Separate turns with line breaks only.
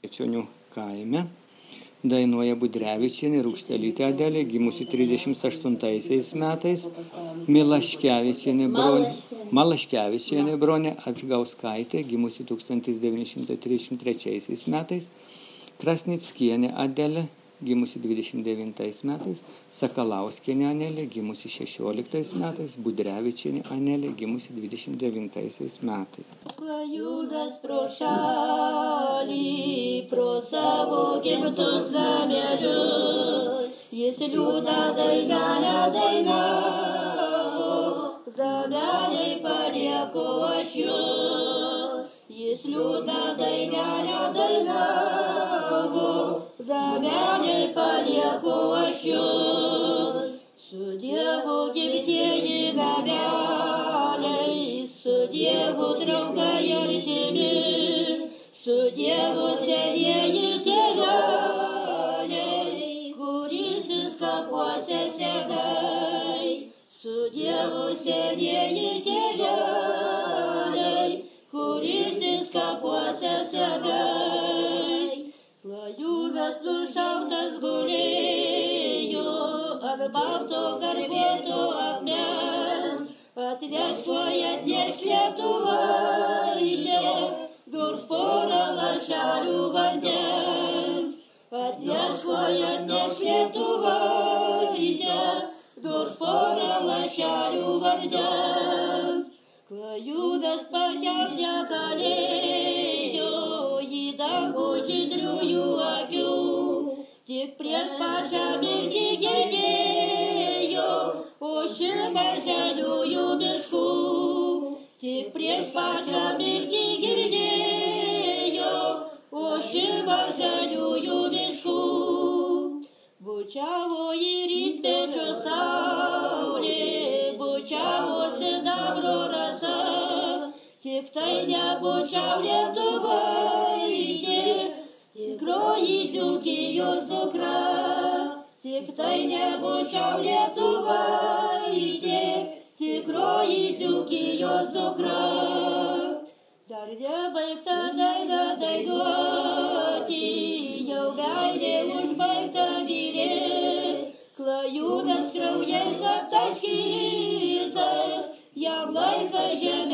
Cionių kaime. Dainuoja Budrevičienė, Rūkštelytė Adelė, gimusi 38 metais. Malaškevičienė Bronė Apžgauskaitė, gimusi 1933 metais. Krasnickienė Adelė, gimusi 29 metais. Sakalauskienė Anelė, gimusi 16 metais. Budrevičienė Anelė, gimusi 29 metais.
Judas pro šalį, pro savo gimtus zamelius, jis liūdną dainelę dainavo, zameliai palieku aš jus. Jis liūdną dainelę dainavo, zameliai palieku aš jus. Su Dievu gimtieji nameliai, su Dievu draugai artimi, su Dievu senieji tėveliai, kuris kapuose senai. Su Dievu senieji tėveliai, kuris kapuose senai. Klajūnas nušautas gulėjo ant balto garbėto akmens. Atnešk Lietuvaitė, nors porą lašelių vandens. Atnešk Lietuvaitė, nors porą lašelių vandens. Klajūnas pakelt negalėjo į dangų žydriųjų akių, tik prieš pačią mirtį girdėjo ošimą žaliųjų miškų. Tik prieš pačią mirtį girdėjo ošimą žaliųjų miškų. Bučiavo į rytmečio saulė, bučiavo sidabro rasa, tik tai nebučiau Lietuvaitė, tikroji Dzūkijos dukra. Tik tai nebučiau Lietuvaitė, tikroji Dzūkijos dukra. Dar nebaigta daina dainuoti, jau meilė užbaigta mylėt. Klajūnas kraujais aptaškytas, jam laikas žemė